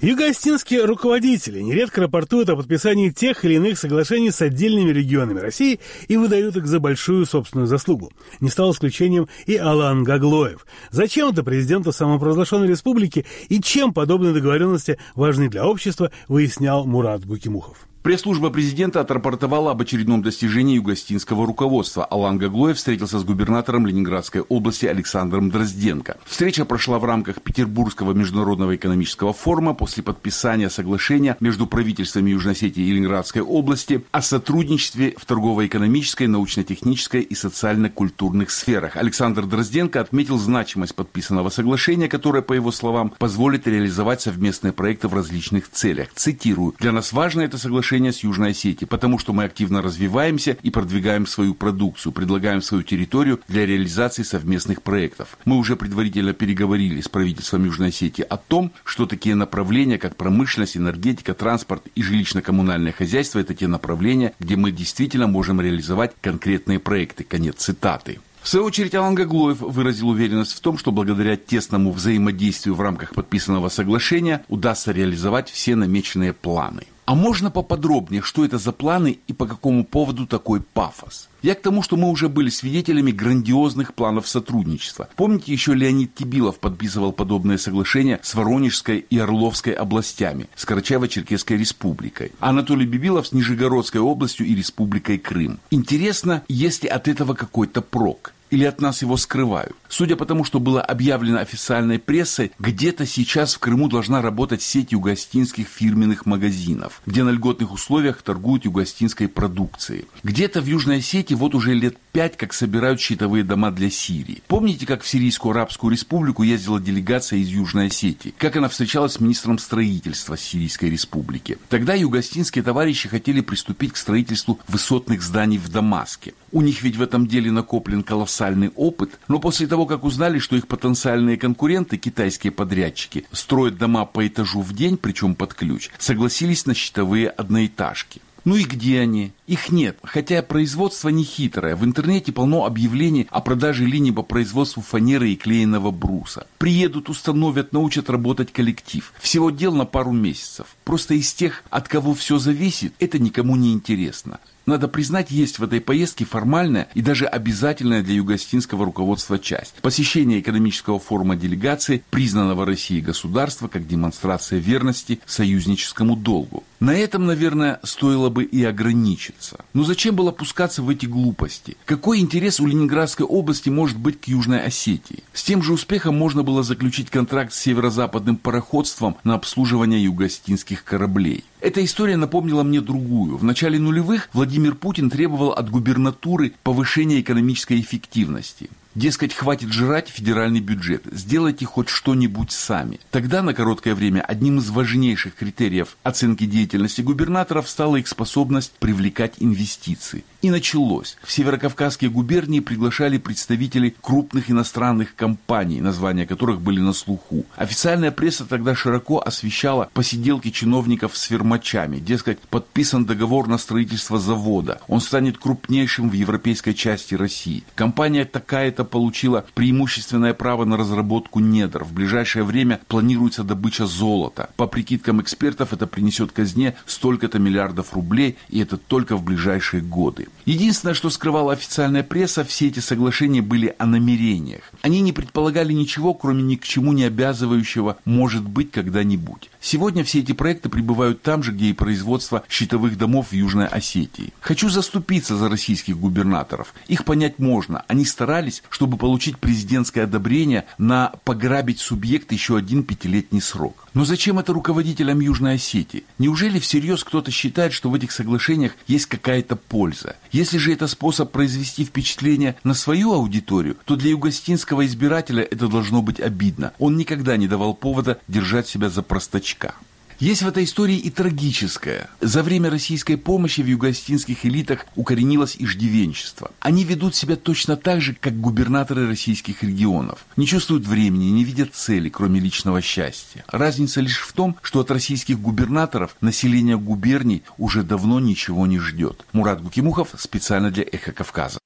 Юго-Остинские руководители нередко рапортуют о подписании тех или иных соглашений с отдельными регионами России и выдают их за большую собственную заслугу. Не стал исключением и Алан Гаглоев. Зачем это президенту самопровозглашенной республики и чем подобные договоренности важны для общества, выяснял Мурат Гукимухов. Пресс-служба президента отрапортовала об очередном достижении юго-остинского руководства. Алан Гаглоев встретился с губернатором Ленинградской области Александром Дрозденко. Встреча прошла в рамках Петербургского международного экономического форума после подписания соглашения между правительствами Южной Осетии и Ленинградской области о сотрудничестве в торгово-экономической, научно-технической и социально-культурных сферах. Александр Дрозденко отметил значимость подписанного соглашения, которое, по его словам, позволит реализовать совместные проекты в различных целях. Цитирую: «Для нас важно это соглашение с Южной Осетией, потому что мы активно развиваемся и продвигаем свою продукцию, предлагаем свою территорию для реализации совместных проектов. Мы уже предварительно переговорили с правительством Южной Осетии о том, что такие направления, как промышленность, энергетика, транспорт и жилищно-коммунальное хозяйство, это те направления, где мы действительно можем реализовать конкретные проекты». Конец цитаты. В свою очередь, Алан Гаглоев выразил уверенность в том, что благодаря тесному взаимодействию в рамках подписанного соглашения удастся реализовать все намеченные планы. А можно поподробнее, что это за планы и по какому поводу такой пафос? Я к тому, что мы уже были свидетелями грандиозных планов сотрудничества. Помните, еще Леонид Кибилов подписывал подобные соглашения с Воронежской и Орловской областями, с Карачаево-Черкесской республикой, а Анатолий Бибилов с Нижегородской областью и республикой Крым. Интересно, есть ли от этого какой-то прок? Или от нас его скрывают? Судя по тому, что было объявлено официальной прессой, где-то сейчас в Крыму должна работать сеть юго-остинских фирменных магазинов, где на льготных условиях торгуют юго-остинской продукцией. Где-то в Южной Осетии вот уже лет 5 как собирают щитовые дома для Сирии. Помните, как в Сирийскую Арабскую Республику ездила делегация из Южной Осетии? Как она встречалась с министром строительства Сирийской Республики? Тогда юго-остинские товарищи хотели приступить к строительству высотных зданий в Дамаске. У них ведь в этом деле накоплен колоссальный опыт, но после того, как узнали, что их потенциальные конкуренты, китайские подрядчики, строят дома по этажу в день, причем под ключ, согласились на щитовые одноэтажки. Ну и где они? Их нет, хотя производство не хитрое. В интернете полно объявлений о продаже линий по производству фанеры и клееного бруса. Приедут, установят, научат работать коллектив. Всего дел на пару месяцев. Просто из тех, от кого все зависит, это никому не интересно. Надо признать, есть в этой поездке формальная и даже обязательная для юго-остинского руководства часть. Посещение экономического форума делегации, признанного Россией государства, как демонстрация верности союзническому долгу. На этом, наверное, стоило бы и ограничиться. Но зачем было пускаться в эти глупости? Какой интерес у Ленинградской области может быть к Южной Осетии? С тем же успехом можно было заключить контракт с северо-западным пароходством на обслуживание юго-остинских кораблей. Эта история напомнила мне другую. В начале нулевых Владимир Путин требовал от губернатуры повышения экономической эффективности. Дескать, хватит жрать федеральный бюджет, сделайте хоть что-нибудь сами. Тогда на короткое время одним из важнейших критериев оценки деятельности губернаторов стала их способность привлекать инвестиции. И началось. В северокавказские губернии приглашали представителей крупных иностранных компаний, названия которых были на слуху. Официальная пресса тогда широко освещала посиделки чиновников с фермачами. Дескать, подписан договор на строительство завода. Он станет крупнейшим в европейской части России. Компания такая-то получила преимущественное право на разработку недр. В ближайшее время планируется добыча золота. По прикидкам экспертов, это принесет казне столько-то миллиардов рублей, и это только в ближайшие годы. Единственное, что скрывала официальная пресса, все эти соглашения были о намерениях. Они не предполагали ничего, кроме ни к чему не обязывающего «может быть когда-нибудь». Сегодня все эти проекты пребывают там же, где и производство щитовых домов в Южной Осетии. Хочу заступиться за российских губернаторов. Их понять можно. Они старались, чтобы получить президентское одобрение на пограбить субъект еще один 5-летний срок. Но зачем это руководителям Южной Осетии? Неужели всерьез кто-то считает, что в этих соглашениях есть какая-то польза? Если же это способ произвести впечатление на свою аудиторию, то для юго-остинского избирателя это должно быть обидно. Он никогда не давал повода держать себя за простачка. Есть в этой истории и трагическое. За время российской помощи в юго-остинских элитах укоренилось иждивенчество. Они ведут себя точно так же, как губернаторы российских регионов. Не чувствуют времени, не видят цели, кроме личного счастья. Разница лишь в том, что от российских губернаторов население губерний уже давно ничего не ждет. Мурат Гукимухов специально для «Эхо Кавказа».